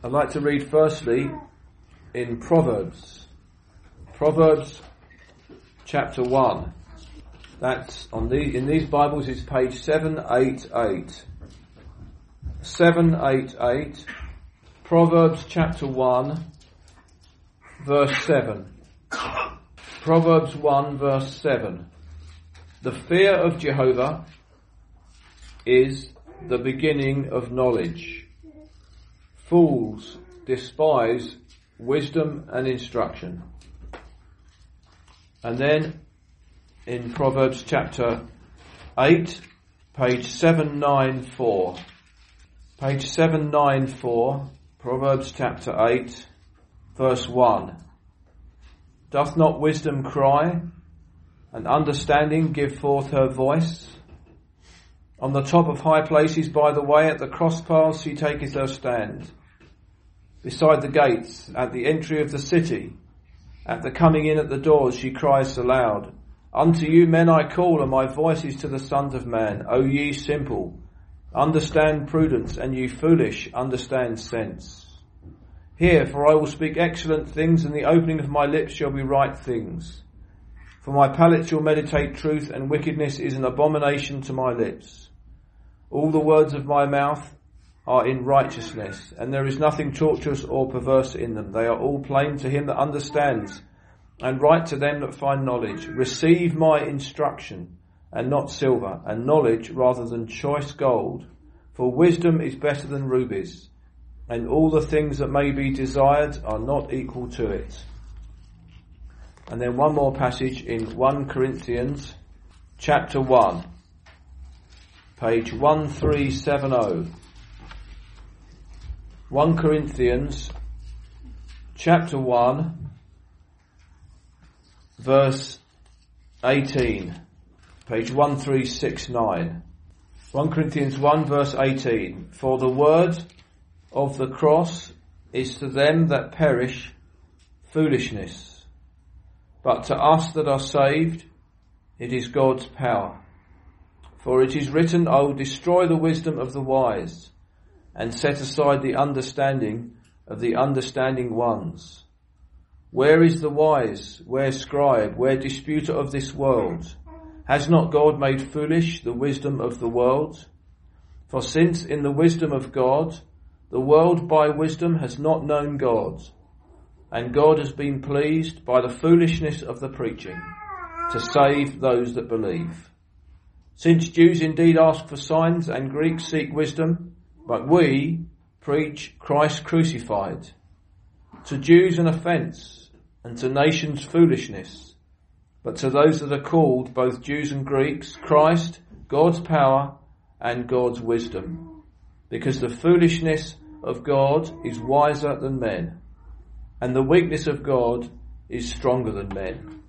I'd like to read firstly in Proverbs chapter 1. That's in these Bibles is page 788. 788, Proverbs chapter 1, verse 7. Proverbs 1 verse 7. The fear of Jehovah is the beginning of knowledge. Fools despise wisdom and instruction. And then in Proverbs chapter 8, page 794. Page 794, Proverbs chapter 8, verse 1. Doth not wisdom cry, and understanding give forth her voice? On the top of high places by the way, at the cross paths she taketh her stand. Beside the gates, at the entry of the city, at the coming in at the doors, she cries aloud. Unto you men I call, and my voice is to the sons of man. O ye simple, understand prudence, and ye foolish, understand sense. Hear, for I will speak excellent things, and the opening of my lips shall be right things. For my palate shall meditate truth, and wickedness is an abomination to my lips. All the words of my mouth are in righteousness, and there is nothing tortuous or perverse in them. They are all plain to him that understands, and right to them that find knowledge. Receive my instruction, and not silver, and knowledge rather than choice gold. For wisdom is better than rubies, and all the things that may be desired are not equal to it. And then one more passage in 1 Corinthians chapter 1, page 1370. 1 Corinthians chapter 1, verse 18, page 1369. 1 Corinthians 1 verse 18. For the word of the cross is to them that perish foolishness, but to us that are saved it is God's power. For it is written, I will destroy the wisdom of the wise, and set aside the understanding of the understanding ones. Where is the wise? Where scribe? Where disputer of this world? Has not God made foolish the wisdom of the world? For since in the wisdom of God, the world by wisdom has not known God, and God has been pleased by the foolishness of the preaching to save those that believe. Since Jews indeed ask for signs and Greeks seek wisdom, but we preach Christ crucified. To Jews an offence, and to nations foolishness. But to those that are called, both Jews and Greeks, Christ, God's power and God's wisdom. Because the foolishness of God is wiser than men, and the weakness of God is stronger than men.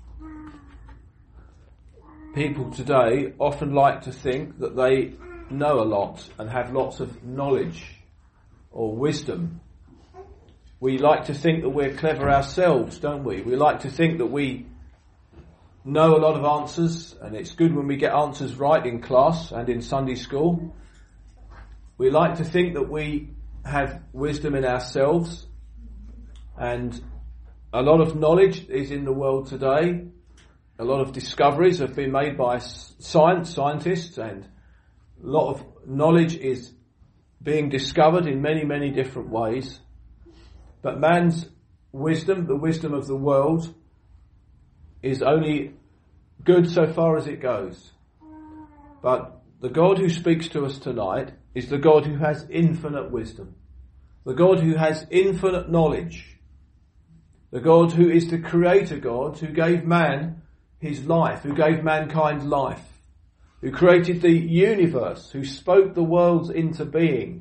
People today often like to think that they know a lot and have lots of knowledge or wisdom. We like to think that we're clever ourselves, don't we? We like to think that we know a lot of answers, and it's good when we get answers right in class and in Sunday school. We like to think that we have wisdom in ourselves, and a lot of knowledge is in the world today. A lot of discoveries have been made by scientists, and a lot of knowledge is being discovered in many, many different ways. But man's wisdom, the wisdom of the world, is only good so far as it goes. But the God who speaks to us tonight is the God who has infinite wisdom. The God who has infinite knowledge. The God who is the creator God, who gave man his life, who gave mankind life, who created the universe, who spoke the worlds into being.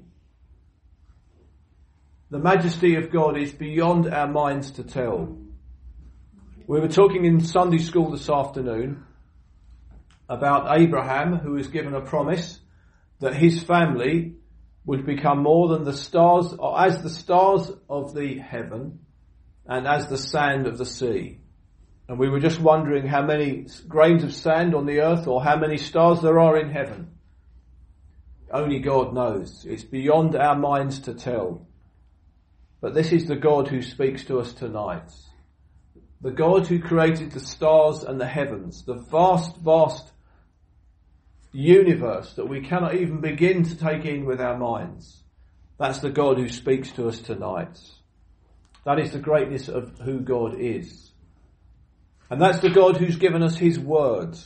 The majesty of God is beyond our minds to tell. We were talking in Sunday school this afternoon about Abraham, who was given a promise that his family would become more than the stars, or as the stars of the heaven and as the sand of the sea. And we were just wondering how many grains of sand on the earth or how many stars there are in heaven. Only God knows. It's beyond our minds to tell. But this is the God who speaks to us tonight. The God who created the stars and the heavens, the vast, vast universe that we cannot even begin to take in with our minds. That's the God who speaks to us tonight. That is the greatness of who God is. And that's the God who's given us his word.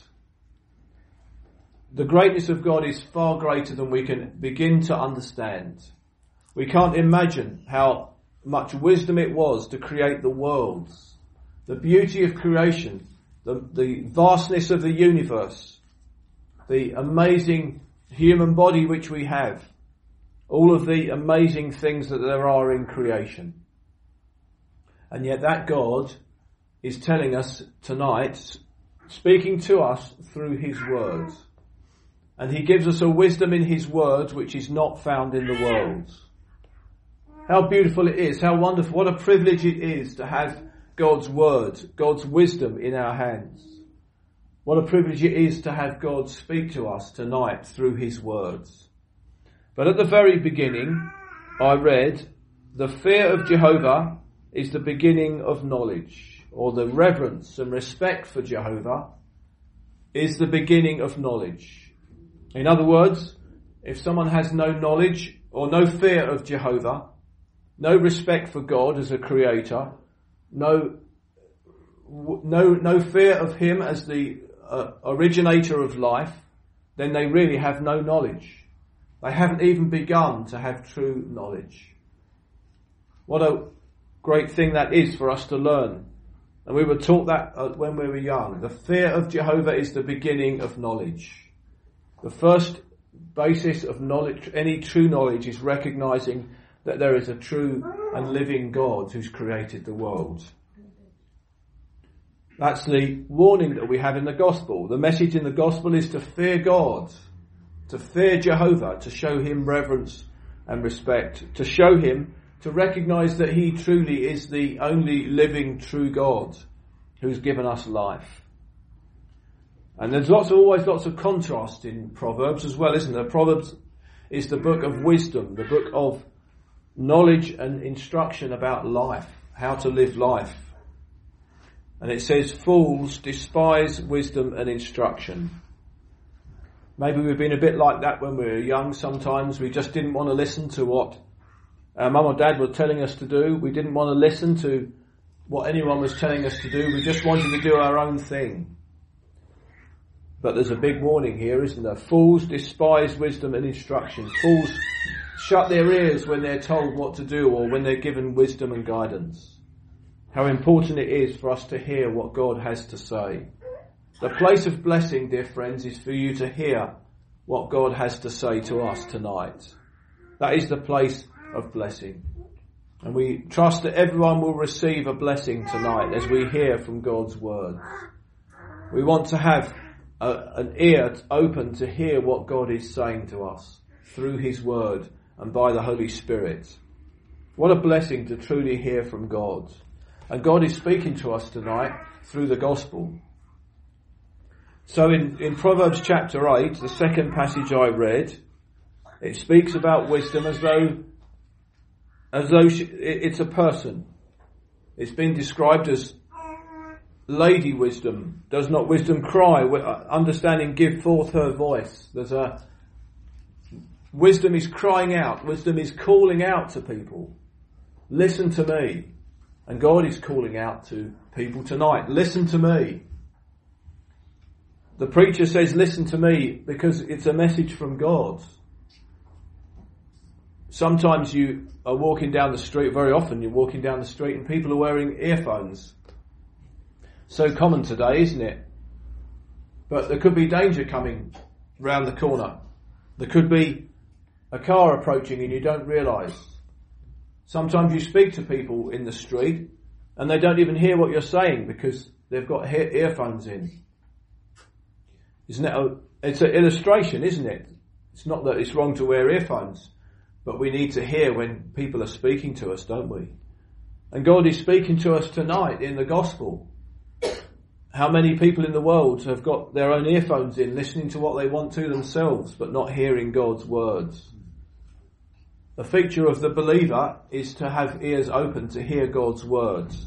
The greatness of God is far greater than we can begin to understand. We can't imagine how much wisdom it was to create the worlds, the beauty of creation, the vastness of the universe, the amazing human body which we have, all of the amazing things that there are in creation. And yet that God is telling us tonight, speaking to us through his words. And he gives us a wisdom in his words which is not found in the world. How beautiful it is, how wonderful, what a privilege it is to have God's word, God's wisdom in our hands. What a privilege it is to have God speak to us tonight through his words. But at the very beginning, I read, the fear of Jehovah is the beginning of knowledge, or the reverence and respect for Jehovah is the beginning of knowledge. In other words, if someone has no knowledge or no fear of Jehovah, no respect for God as a creator, no fear of him as the originator of life, then they really have no knowledge. They haven't even begun to have true knowledge. What a great thing that is for us to learn. And we were taught that when we were young. The fear of Jehovah is the beginning of knowledge. The first basis of knowledge, any true knowledge, is recognizing that there is a true and living God who's created the world. That's the warning that we have in the gospel. The message in the gospel is to fear God, to fear Jehovah, to show him reverence and respect, to show him, to recognize that he truly is the only living true God who's given us life. And there's always lots of contrast in Proverbs as well, isn't there? Proverbs is the book of wisdom, the book of knowledge and instruction about life, how to live life. And it says, fools despise wisdom and instruction. Maybe we've been a bit like that when we were young sometimes. We just didn't want to listen to what our mum or dad were telling us to do. We didn't want to listen to what anyone was telling us to do. We just wanted to do our own thing. But there's a big warning here, isn't there? Fools despise wisdom and instruction. Fools shut their ears when they're told what to do or when they're given wisdom and guidance. How important it is for us to hear what God has to say. The place of blessing, dear friends, is for you to hear what God has to say to us tonight. That is the place of blessing. And we trust that everyone will receive a blessing tonight as we hear from God's word. We want to have an ear open to hear what God is saying to us through his word and by the Holy Spirit. What a blessing to truly hear from God. And God is speaking to us tonight through the gospel. So in Proverbs chapter 8, the second passage I read, it speaks about wisdom as though it's a person. It's been described as Lady Wisdom. Does not wisdom cry? Understanding give forth her voice. Wisdom is crying out. Wisdom is calling out to people. Listen to me. And God is calling out to people tonight. Listen to me. The preacher says, listen to me, because it's a message from God. Sometimes you are walking down the street, very often you're walking down the street and people are wearing earphones. So common today, isn't it? But there could be danger coming round the corner. There could be a car approaching and you don't realise. Sometimes you speak to people in the street and they don't even hear what you're saying because they've got earphones in. Isn't it? It's an illustration, isn't it? It's not that it's wrong to wear earphones, but we need to hear when people are speaking to us, don't we? And God is speaking to us tonight in the gospel. How many people in the world have got their own earphones in, listening to what they want to themselves, but not hearing God's words? A feature of the believer is to have ears open to hear God's words.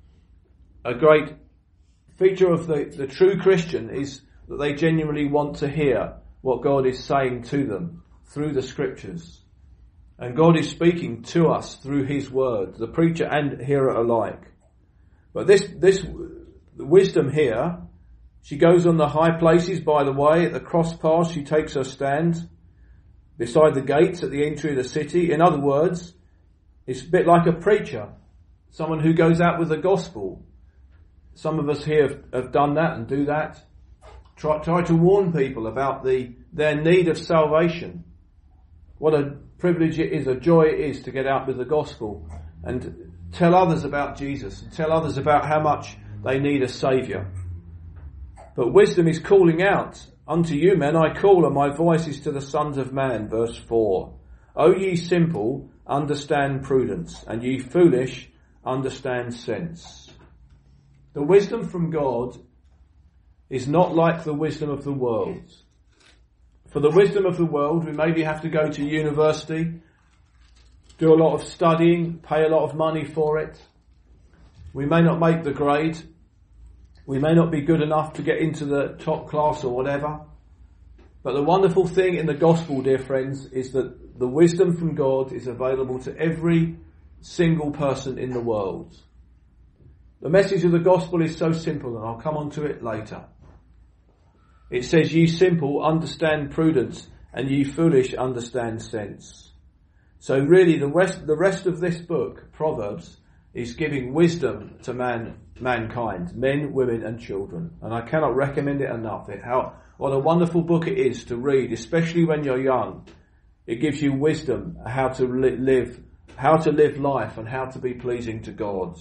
A great feature of the true Christian is that they genuinely want to hear what God is saying to them through the scriptures. And God is speaking to us through his word, the preacher and hearer alike. But this wisdom here, she goes on the high places by the way, at the cross paths she takes her stand, beside the gates at the entry of the city. In other words, it's a bit like a preacher, someone who goes out with the gospel. Some of us here have done that and do that. Try to warn people about their need of salvation. What a privilege it is, a joy it is to get out with the gospel and tell others about Jesus and tell others about how much they need a saviour. But wisdom is calling out, unto you men I call, and my voice is to the sons of man, verse 4. O ye simple, understand prudence, and ye foolish, understand sense. The wisdom from God is not like the wisdom of the world. For the wisdom of the world, we maybe have to go to university, do a lot of studying, pay a lot of money for it. We may not make the grade. We may not be good enough to get into the top class or whatever. But the wonderful thing in the gospel, dear friends, is that the wisdom from God is available to every single person in the world. The message of the gospel is so simple, and I'll come on to it later. It says, ye simple, understand prudence, and ye foolish, understand sense. So really the rest of this book, Proverbs, is giving wisdom to mankind, men, women and children. And I cannot recommend it enough. What a wonderful book it is to read, especially when you're young. It gives you wisdom how to live life and how to be pleasing to God.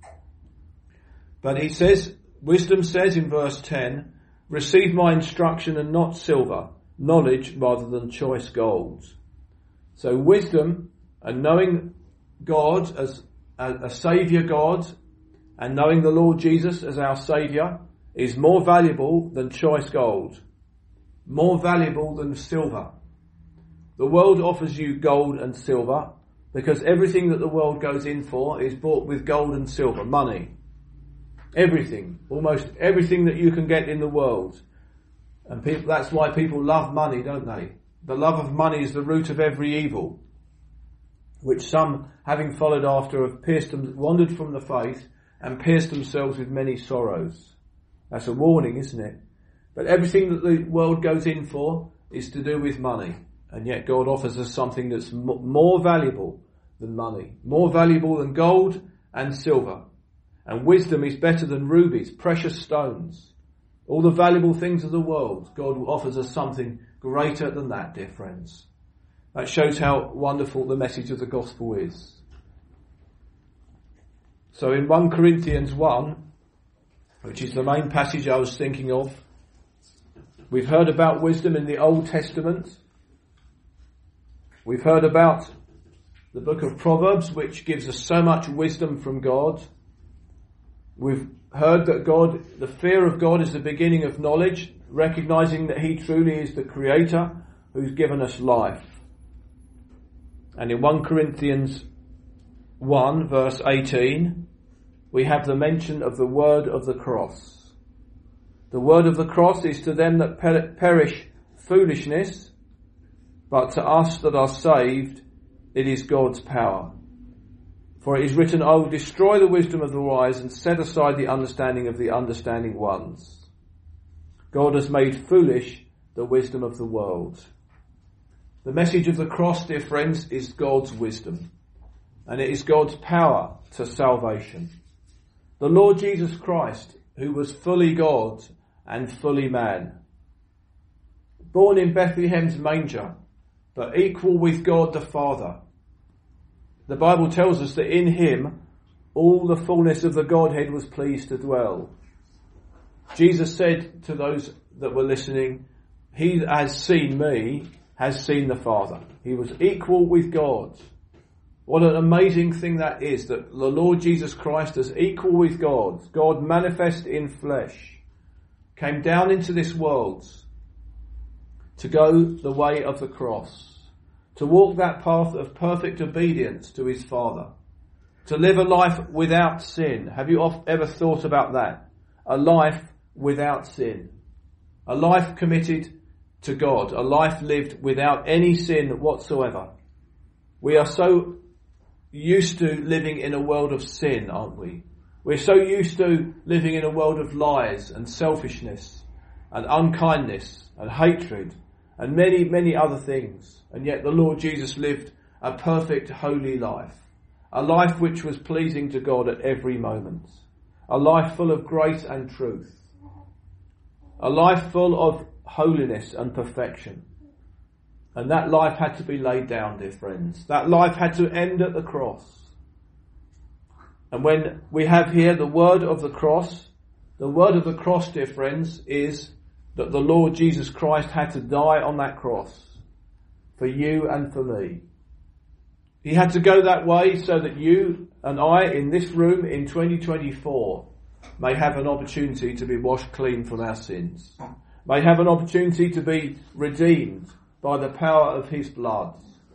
But wisdom says in verse 10, receive my instruction and not silver, knowledge rather than choice gold. So wisdom and knowing God as a saviour God and knowing the Lord Jesus as our saviour is more valuable than choice gold, more valuable than silver. The world offers you gold and silver because everything that the world goes in for is bought with gold and silver, money. Everything, almost everything that you can get in the world. And that's why people love money, don't they? The love of money is the root of every evil, which some, having followed after, have wandered from the faith and pierced themselves with many sorrows. That's a warning, isn't it? But everything that the world goes in for is to do with money. And yet God offers us something that's more valuable than money, more valuable than gold and silver. And wisdom is better than rubies, precious stones. All the valuable things of the world, God offers us something greater than that, dear friends. That shows how wonderful the message of the gospel is. So in 1 Corinthians 1, which is the main passage I was thinking of, we've heard about wisdom in the Old Testament. We've heard about the book of Proverbs, which gives us so much wisdom from God. We've heard that the fear of God is the beginning of knowledge, recognizing that he truly is the creator who's given us life. And in 1 Corinthians 1 verse 18, we have the mention of the word of the cross. The word of the cross is to them that perish foolishness, but to us that are saved, it is God's power. For it is written, I will destroy the wisdom of the wise and set aside the understanding of the understanding ones. God has made foolish the wisdom of the world. The message of the cross, dear friends, is God's wisdom. And it is God's power to salvation. The Lord Jesus Christ, who was fully God and fully man, born in Bethlehem's manger, but equal with God the Father. The Bible tells us that in him all the fullness of the Godhead was pleased to dwell. Jesus said to those that were listening, he that has seen me has seen the Father. He was equal with God. What an amazing thing that is, that the Lord Jesus Christ is equal with God, God manifest in flesh, came down into this world to go the way of the cross, to walk that path of perfect obedience to his Father, to live a life without sin. Have you ever thought about that? A life without sin. A life committed to God. A life lived without any sin whatsoever. We are so used to living in a world of sin, aren't we? We're so used to living in a world of lies and selfishness and unkindness and hatred and many, many other things. And yet the Lord Jesus lived a perfect, holy life. A life which was pleasing to God at every moment. A life full of grace and truth. A life full of holiness and perfection. And that life had to be laid down, dear friends. That life had to end at the cross. And when we have here the word of the cross, dear friends, is that the Lord Jesus Christ had to die on that cross for you and for me. He had to go that way so that you and I in this room in 2024 may have an opportunity to be washed clean from our sins, may have an opportunity to be redeemed by the power of his blood.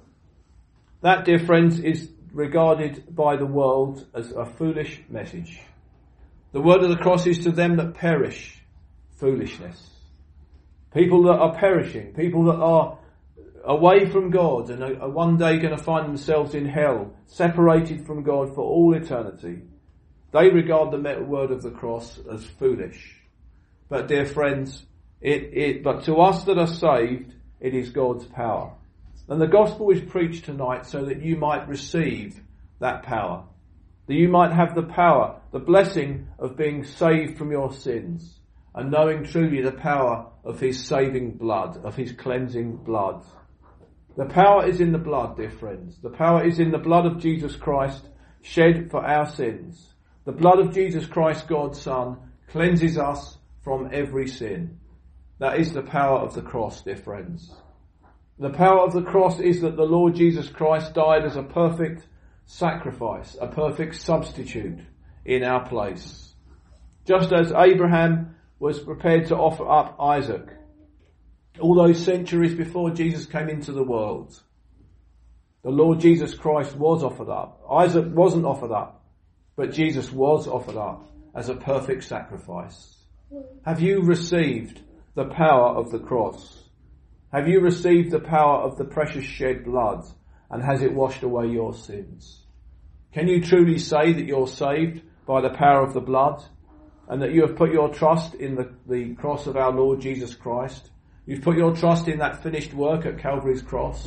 That, dear friends, is regarded by the world as a foolish message. The word of the cross is to them that perish foolishness. People that are perishing, people that are away from God and are one day going to find themselves in hell, separated from God for all eternity. They regard the word of the cross as foolish. But dear friends, but to us that are saved, it is God's power. And the gospel is preached tonight so that you might receive that power. That you might have the power, the blessing of being saved from your sins and knowing truly the power of his saving blood, of his cleansing blood. The power is in the blood, dear friends. The power is in the blood of Jesus Christ shed for our sins. The blood of Jesus Christ, God's Son, cleanses us from every sin. That is the power of the cross, dear friends. The power of the cross is that the Lord Jesus Christ died as a perfect sacrifice, a perfect substitute in our place. Just as Abraham was prepared to offer up Isaac all those centuries before Jesus came into the world, the Lord Jesus Christ was offered up. Isaac wasn't offered up, but Jesus was offered up as a perfect sacrifice. Have you received the power of the cross? Have you received the power of the precious shed blood, and has it washed away your sins? Can you truly say that you're saved by the power of the blood, and that you have put your trust in the cross of our Lord Jesus Christ? You've put your trust in that finished work at Calvary's cross?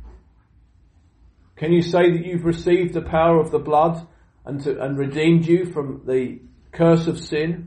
Can you say that you've received the power of the blood and redeemed you from the curse of sin?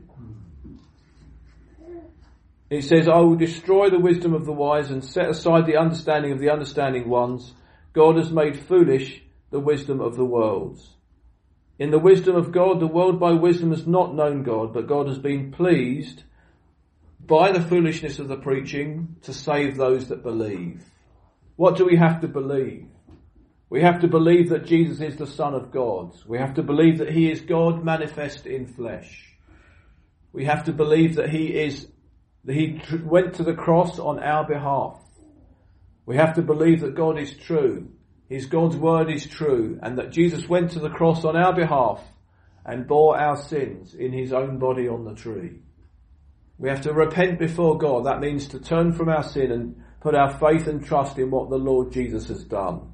It says, I will destroy the wisdom of the wise and set aside the understanding of the understanding ones. God has made foolish the wisdom of the world. In the wisdom of God, the world by wisdom has not known God, but God has been pleased by the foolishness of the preaching to save those that believe. What do we have to believe? We have to believe that Jesus is the Son of God. We have to believe that he is God manifest in flesh. We have to believe that he went to the cross on our behalf. We have to believe that God is true. God's word is true, and that Jesus went to the cross on our behalf and bore our sins in his own body on the tree. We have to repent before God. That means to turn from our sin and put our faith and trust in what the Lord Jesus has done.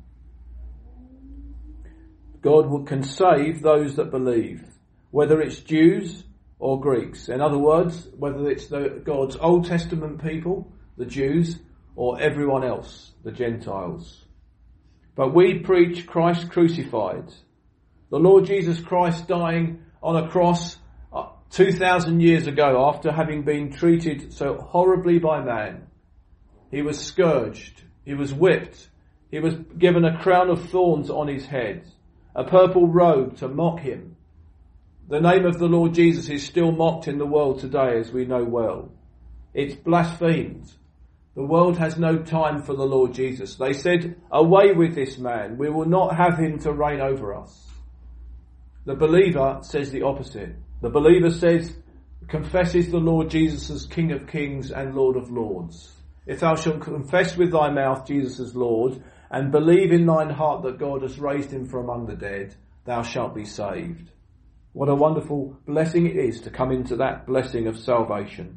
God can save those that believe, whether it's Jews or Greeks. In other words, whether it's God's Old Testament people, the Jews, or everyone else, the Gentiles. But we preach Christ crucified. The Lord Jesus Christ dying on a cross 2,000 years ago after having been treated so horribly by man. He was scourged. He was whipped. He was given a crown of thorns on his head, a purple robe to mock him. The name of the Lord Jesus is still mocked in the world today, as we know well. It's blasphemed. The world has no time for the Lord Jesus. They said, away with this man. We will not have him to reign over us. The believer says the opposite. The believer confesses the Lord Jesus as King of Kings and Lord of Lords. If thou shalt confess with thy mouth Jesus as Lord, and believe in thine heart that God has raised him from among the dead, thou shalt be saved. What a wonderful blessing it is to come into that blessing of salvation.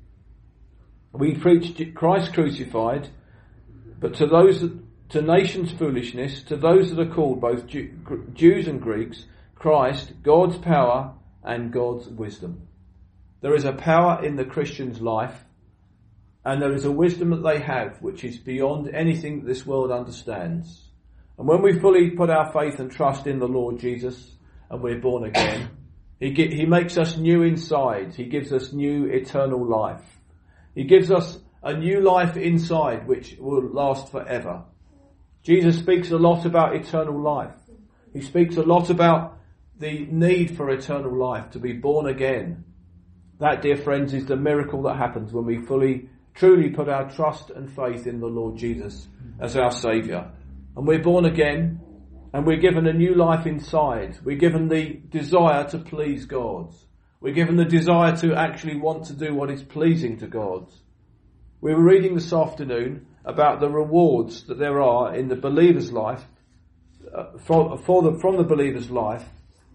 We preach Christ crucified, but to nations foolishness, to those that are called both Jews and Greeks, Christ, God's power and God's wisdom. There is a power in the Christian's life, and there is a wisdom that they have which is beyond anything that this world understands. And when we fully put our faith and trust in the Lord Jesus and we're born again, He makes us new inside. He gives us new eternal life. He gives us a new life inside which will last forever. Jesus speaks a lot about eternal life. He speaks a lot about the need for eternal life, to be born again. That, dear friends, is the miracle that happens when we truly put our trust and faith in the Lord Jesus as our Saviour. And we're born again, and we're given a new life inside. We're given the desire to please God. We're given the desire to actually want to do what is pleasing to God. We were reading this afternoon about the rewards that there are in the believer's life, from the believer's life,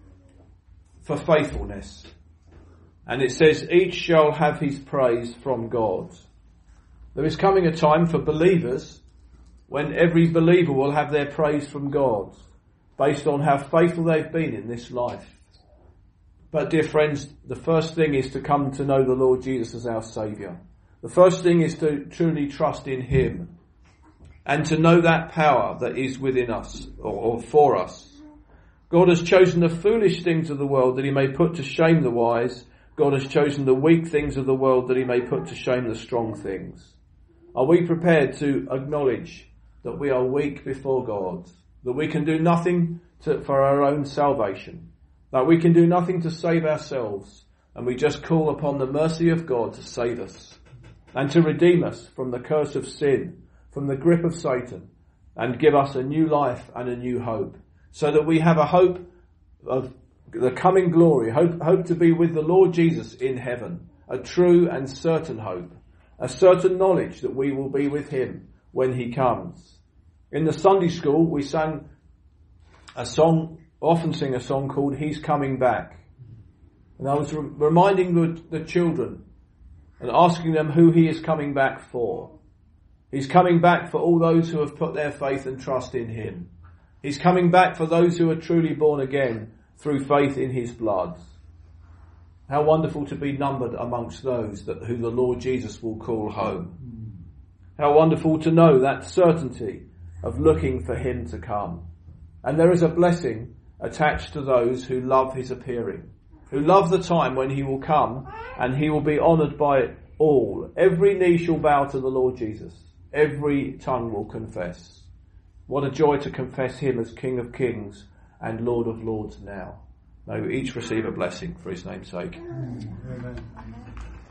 for faithfulness. And it says, each shall have his praise from God. There is coming a time for believers when every believer will have their praise from God, based on how faithful they've been in this life. But dear friends, the first thing is to come to know the Lord Jesus as our Saviour. The first thing is to truly trust in Him, and to know that power that is within us, or for us. God has chosen the foolish things of the world that He may put to shame the wise. God has chosen the weak things of the world that He may put to shame the strong things. Are we prepared to acknowledge that we are weak before God, that we can do nothing for our own salvation, that we can do nothing to save ourselves, and we just call upon the mercy of God to save us and to redeem us from the curse of sin, from the grip of Satan, and give us a new life and a new hope, so that we have a hope of the coming glory, hope to be with the Lord Jesus in heaven, a true and certain hope, a certain knowledge that we will be with Him when He comes. In the Sunday school, we often sing a song called He's Coming Back. And I was reminding the children and asking them who He is coming back for. He's coming back for all those who have put their faith and trust in Him. He's coming back for those who are truly born again through faith in His blood. How wonderful to be numbered amongst those who the Lord Jesus will call home. How wonderful to know that certainty of looking for Him to come. And there is a blessing attached to those who love His appearing, who love the time when He will come and He will be honoured by all. Every knee shall bow to the Lord Jesus. Every tongue will confess. What a joy to confess Him as King of Kings and Lord of Lords now. May we each receive a blessing for His name's sake. Amen.